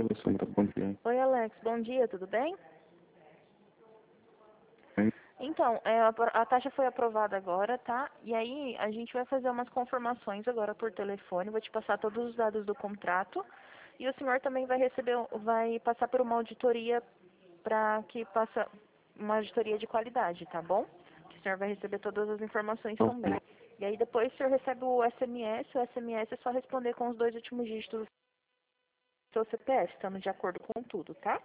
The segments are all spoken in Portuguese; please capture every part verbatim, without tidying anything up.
Alessandra, bom dia. Oi, Alex, bom dia, tudo bem? Bem, Então, é, a, pro- a taxa foi aprovada agora, tá? E aí, a gente vai fazer umas confirmações agora por telefone, vou te passar todos os dados do contrato. E o senhor também vai receber, um- vai passar por uma auditoria para que passa uma auditoria de qualidade, tá bom? Que o senhor vai receber todas as informações também. ok. E aí depois o senhor recebe o S M S, o S M S é só responder com os dois últimos dígitos do seu C P F, estando de acordo com tudo, tá?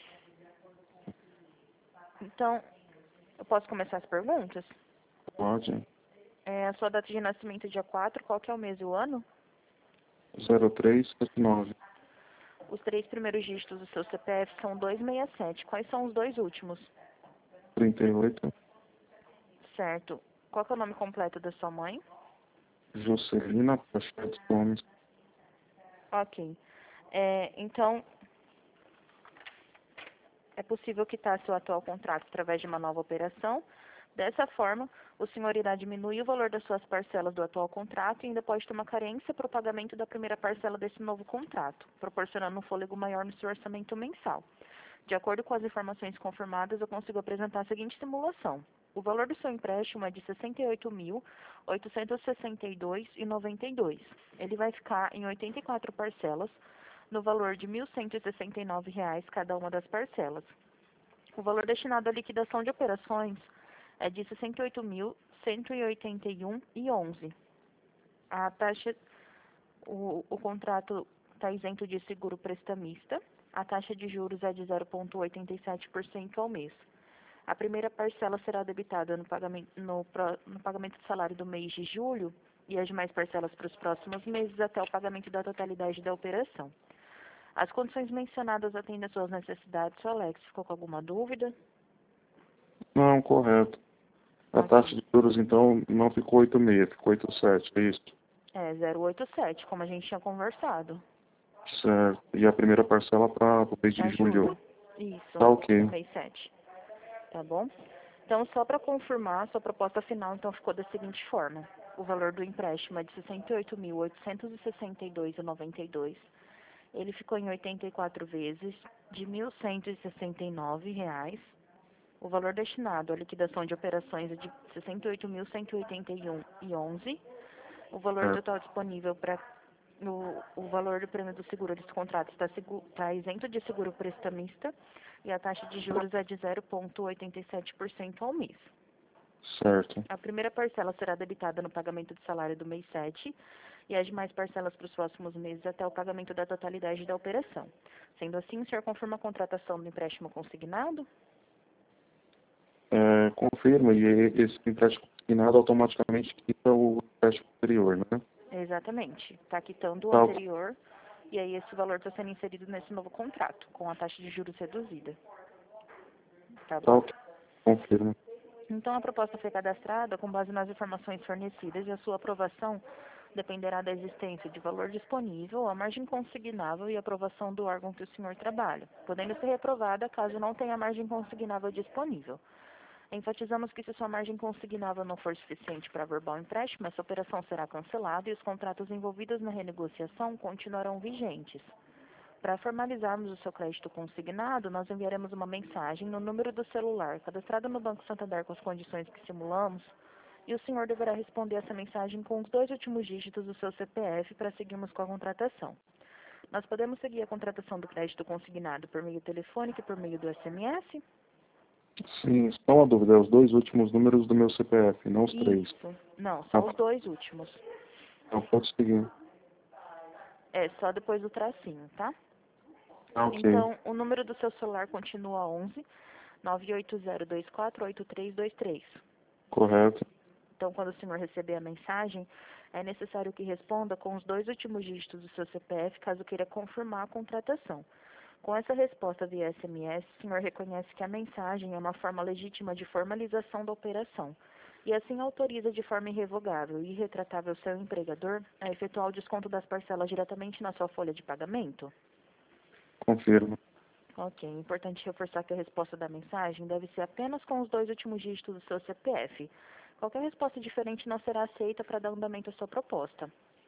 Então, eu posso começar as perguntas? Pode. É, a sua data de nascimento é dia quatro, qual que é o mês e o ano? zero três sete nove. Os três primeiros dígitos do seu C P F são duzentos e sessenta e sete. Quais são os dois últimos? trinta e oito. Certo. Qual que é o nome completo da sua mãe? Juscelina Prachedes Gomes. Ok. É, então, é possível quitar seu atual contrato através de uma nova operação. Dessa forma, o senhor irá diminuir o valor das suas parcelas do atual contrato e ainda pode ter uma carência para o pagamento da primeira parcela desse novo contrato, proporcionando um fôlego maior no seu orçamento mensal. De acordo com as informações confirmadas, eu consigo apresentar a seguinte simulação. O valor do seu empréstimo é de sessenta e oito mil, oitocentos e sessenta e dois reais e noventa e dois centavos. Ele vai ficar em oitenta e quatro parcelas, no valor de mil cento e sessenta e nove reais cada uma das parcelas. O valor destinado à liquidação de operações é de sessenta e oito mil, cento e oitenta e um reais e onze centavos. A taxa, o, o contrato está isento de seguro prestamista. A taxa de juros é de zero vírgula oitenta e sete por cento ao mês. A primeira parcela será debitada no pagamento, no, pro- no pagamento do salário do mês de julho e as demais parcelas para os próximos meses até o pagamento da totalidade da operação. As condições mencionadas atendem às suas necessidades, seu Alex. Ficou com alguma dúvida? Não, correto. A taxa Ok. de juros, então, não ficou oito vírgula seis, ficou oito vírgula sete, é isso? É zero oito sete, como a gente tinha conversado. Certo. E a primeira parcela para o mês Para de julho. julho. Isso, Tá ok. mês sete. Tá bom? Então, só para confirmar, sua proposta final então ficou da seguinte forma. O valor do empréstimo é de sessenta e oito mil, oitocentos e sessenta e dois reais e noventa e dois centavos. Ele ficou em oitenta e quatro vezes de mil cento e sessenta e nove reais. O valor destinado à liquidação de operações é de sessenta e oito mil, cento e oitenta e um reais e onze centavos. O valor Certo. total disponível para o, o valor do prêmio do seguro desse contrato está, segu- está isento de seguro prestamista e a taxa de juros é de zero vírgula oitenta e sete por cento ao mês. Certo. A primeira parcela será debitada no pagamento do salário do mês sete e as demais parcelas para os próximos meses até o pagamento da totalidade da operação. Sendo assim, o senhor confirma a contratação do empréstimo consignado? É, confirma, e esse empréstimo consignado automaticamente quita o empréstimo anterior, né? Exatamente. Está quitando o Tá ok. anterior e aí esse valor está sendo inserido nesse novo contrato, com a taxa de juros reduzida. Tá Tá bom? ok. Confirma. Então, a proposta foi cadastrada com base nas informações fornecidas e a sua aprovação dependerá da existência de valor disponível, a margem consignável e a aprovação do órgão que o senhor trabalha, podendo ser reprovada caso não tenha margem consignável disponível. Enfatizamos que se sua margem consignável não for suficiente para averbar o empréstimo, essa operação será cancelada e os contratos envolvidos na renegociação continuarão vigentes. Para formalizarmos o seu crédito consignado, nós enviaremos uma mensagem no número do celular cadastrado no Banco Santander com as condições que simulamos, e o senhor deverá responder essa mensagem com os dois últimos dígitos do seu C P F para seguirmos com a contratação. Nós podemos seguir a contratação do crédito consignado por meio telefônico e por meio do S M S? Sim, só uma dúvida, é os dois últimos números do meu C P F, não os três. Isso. Não, Ah, só os dois últimos. então pode seguir. É, só depois do tracinho, tá? Ah, ok. Então, o número do seu celular continua onze, nove oito zero dois quatro oito três dois três. Correto. Então, quando o senhor receber a mensagem, é necessário que responda com os dois últimos dígitos do seu C P F, caso queira confirmar a contratação. Com essa resposta via S M S, o senhor reconhece que a mensagem é uma forma legítima de formalização da operação e assim autoriza de forma irrevogável e irretratável seu empregador a efetuar o desconto das parcelas diretamente na sua folha de pagamento? Confirmo. Ok, é importante reforçar que a resposta da mensagem deve ser apenas com os dois últimos dígitos do seu C P F. Qualquer resposta diferente não será aceita para dar andamento à sua proposta.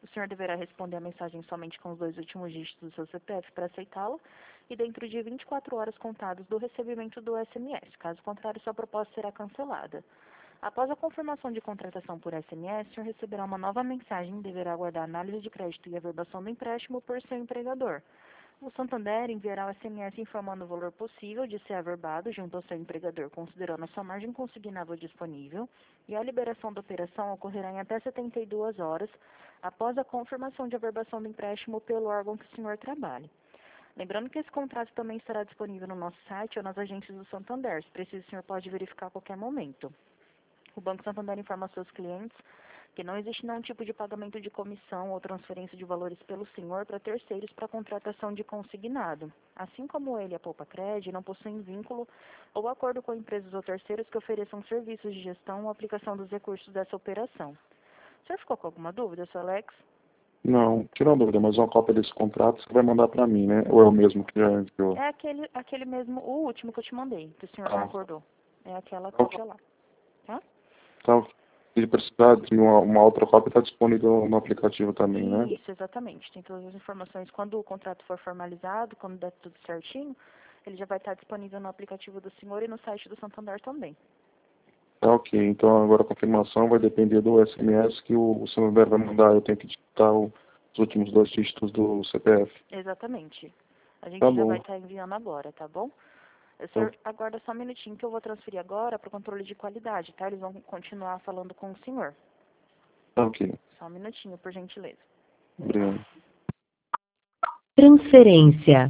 O senhor deverá responder a mensagem somente com os dois últimos dígitos do seu C P F para aceitá-la e dentro de vinte e quatro horas contadas do recebimento do S M S. Caso contrário, sua proposta será cancelada. Após a confirmação de contratação por S M S, o senhor receberá uma nova mensagem e deverá aguardar a análise de crédito e averbação do empréstimo por seu empregador. O Santander enviará o S M S informando o valor possível de ser averbado junto ao seu empregador, considerando a sua margem consignável disponível, e a liberação da operação ocorrerá em até setenta e duas horas após a confirmação de averbação do empréstimo pelo órgão que o senhor trabalhe. Lembrando que esse contrato também estará disponível no nosso site ou nas agências do Santander. Se preciso, o senhor pode verificar a qualquer momento. O Banco Santander informa aos seus clientes que não existe nenhum tipo de pagamento de comissão ou transferência de valores pelo senhor para terceiros para contratação de consignado. Assim como ele e a Poupa-Cred não possuem vínculo ou acordo com empresas ou terceiros que ofereçam serviços de gestão ou aplicação dos recursos dessa operação. O senhor ficou com alguma dúvida, seu Alex? Não, tira uma dúvida, mas uma cópia desse contrato você vai mandar para mim, né? Ou é o mesmo que já enviou? É aquele, aquele mesmo, o último que eu te mandei, que o senhor Ah. concordou. É aquela Tá. cópia lá. Tá? Então, se precisar de uma, uma outra cópia, está disponível no aplicativo também, né? Isso, exatamente. Tem todas as informações. Quando o contrato for formalizado, quando der tudo certinho, ele já vai estar disponível no aplicativo do senhor e no site do Santander também. Tá ok. Então agora a confirmação vai depender do S M S que o, o Santander vai mandar. Eu tenho que digitar o- os últimos dois dígitos do C P F. Exatamente. A gente Tá já bom. vai estar enviando agora, tá bom? O senhor aguarda só um minutinho que eu vou transferir agora para o controle de qualidade, tá? Eles vão continuar falando com o senhor. Tá ok. Só um minutinho, por gentileza. Obrigado. Transferência.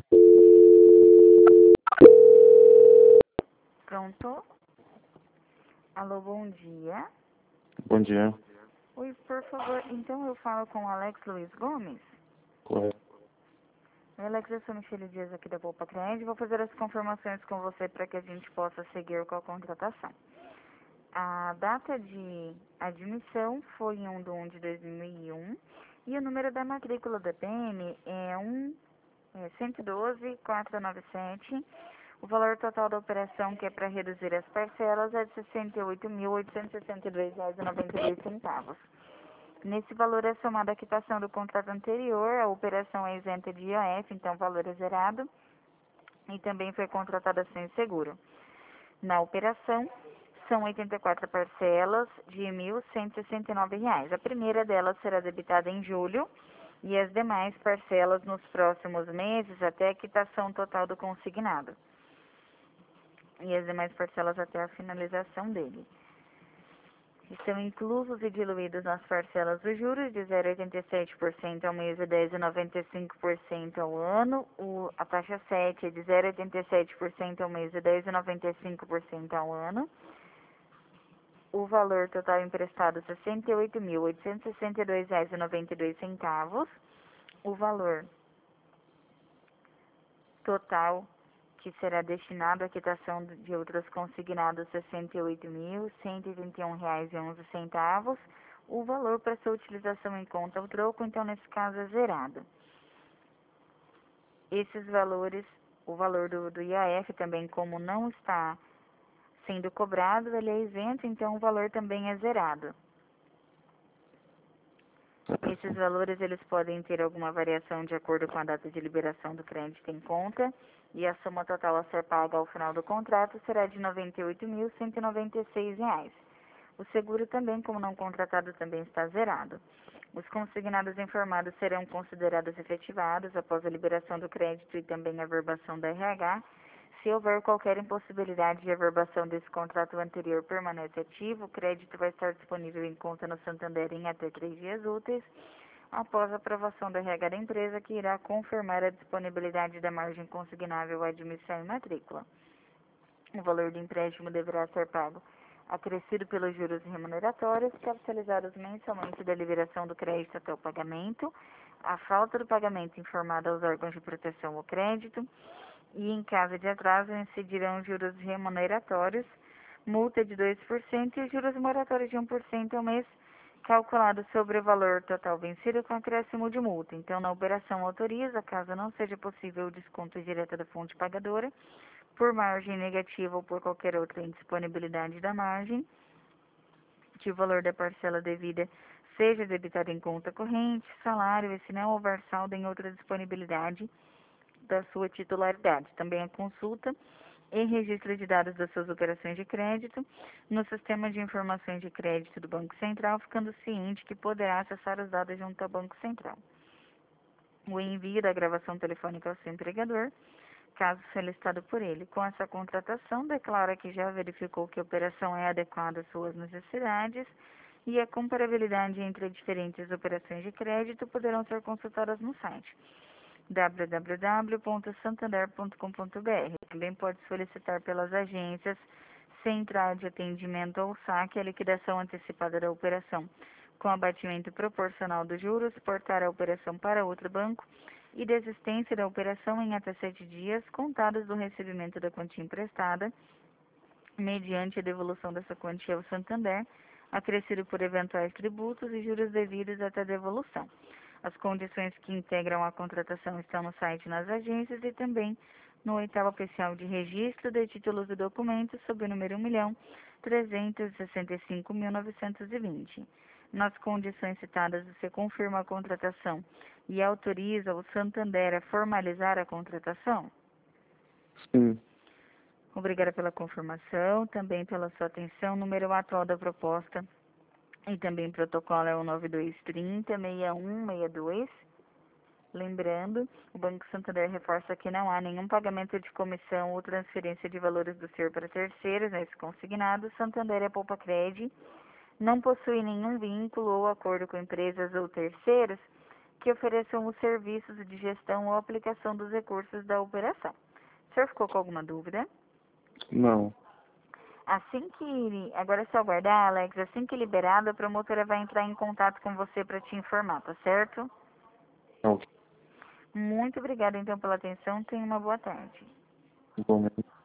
Pronto? Alô, bom dia. Bom dia. Oi, por favor, então eu falo com o Alex Luiz Gomes. Correto. Oi, Alex, eu sou Michele Dias aqui da Poupa-Cred. Vou fazer as confirmações com você para que a gente possa seguir com a contratação. A data de admissão foi em um de um de dois mil e um e o número da matrícula da P M é um é cento e doze, quatrocentos e noventa e sete. O valor total da operação, que é para reduzir as parcelas, é de sessenta e oito mil, oitocentos e sessenta e dois reais e noventa e dois centavos. Nesse valor é somada a quitação do contrato anterior, a operação é isenta de I O F, então o valor é zerado, e também foi contratada sem seguro. Na operação, são oitenta e quatro parcelas de mil cento e sessenta e nove reais. A primeira delas será debitada em julho e as demais parcelas nos próximos meses até a quitação total do consignado. E as demais parcelas até a finalização dele. Estão inclusos e diluídos nas parcelas dos juros de zero vírgula oitenta e sete por cento ao mês e dez vírgula noventa e cinco por cento ao ano. O, a taxa sete é de zero vírgula oitenta e sete por cento ao mês e dez vírgula noventa e cinco por cento ao ano. O valor total emprestado sessenta e oito mil, oitocentos e sessenta e dois reais e noventa e dois centavos. O valor total que será destinado à quitação de outros consignados sessenta e oito mil, cento e vinte e um reais e onze centavos. O valor para sua utilização em conta ao troco, então nesse caso é zerado. Esses valores, o valor do, do I A F também, como não está sendo cobrado, ele é isento, então o valor também é zerado. Esses valores eles podem ter alguma variação de acordo com a data de liberação do crédito em conta e a soma total a ser paga ao final do contrato será de noventa e oito mil, cento e noventa e seis reais. O seguro também, como não contratado, também está zerado. Os consignados informados serão considerados efetivados após a liberação do crédito e também a averbação da R H. Se houver qualquer impossibilidade de averbação desse contrato anterior permanece ativo, o crédito vai estar disponível em conta no Santander em até três dias úteis, após a aprovação da R H da empresa, que irá confirmar a disponibilidade da margem consignável à admissão e matrícula. O valor do empréstimo deverá ser pago acrescido pelos juros remuneratórios, capitalizados mensalmente da liberação do crédito até o pagamento, a falta do pagamento informada aos órgãos de proteção ao crédito, e em caso de atraso incidirão juros remuneratórios, multa de dois por cento e juros moratórios de um por cento ao mês, calculado sobre o valor total vencido com acréscimo de multa. Então, na operação autoriza, caso não seja possível o desconto direto da fonte pagadora, por margem negativa ou por qualquer outra indisponibilidade da margem, que o valor da parcela devida seja debitado em conta corrente, salário, e se não houver saldo em outra disponibilidade da sua titularidade. Também a consulta e registro de dados das suas operações de crédito no sistema de informações de crédito do Banco Central, ficando ciente que poderá acessar os dados junto ao Banco Central. O envio da gravação telefônica ao seu empregador, caso solicitado por ele. Com essa contratação, declara que já verificou que a operação é adequada às suas necessidades e a comparabilidade entre diferentes operações de crédito poderão ser consultadas no site w w w ponto santander ponto com ponto b r. Também pode solicitar pelas agências Central de Atendimento ao Saque a liquidação antecipada da operação, com abatimento proporcional dos juros, portar a operação para outro banco e desistência da operação em até sete dias, contados do recebimento da quantia emprestada, mediante a devolução dessa quantia ao Santander, acrescido por eventuais tributos e juros devidos até a devolução. As condições que integram a contratação estão no site nas agências e também no oitavo oficial de registro de títulos e documentos sob o número um milhão trezentos e sessenta e cinco mil novecentos e vinte. Nas condições citadas, você confirma a contratação e autoriza o Santander a formalizar a contratação? Sim. Obrigada pela confirmação, também pela sua atenção. Número atual da proposta e também protocolo é o nove dois três zero, seis um seis dois. Lembrando, o Banco Santander reforça que não há nenhum pagamento de comissão ou transferência de valores do senhor para terceiros nesse consignado. Santander é Poupa Cred, não possui nenhum vínculo ou acordo com empresas ou terceiros que ofereçam os serviços de gestão ou aplicação dos recursos da operação. O senhor ficou com alguma dúvida? Não. Assim que, agora é só aguardar, Alex, assim que liberado, a promotora vai entrar em contato com você para te informar, tá certo? Ok. Muito obrigada, então, pela atenção. Tenha uma boa tarde. Igualmente.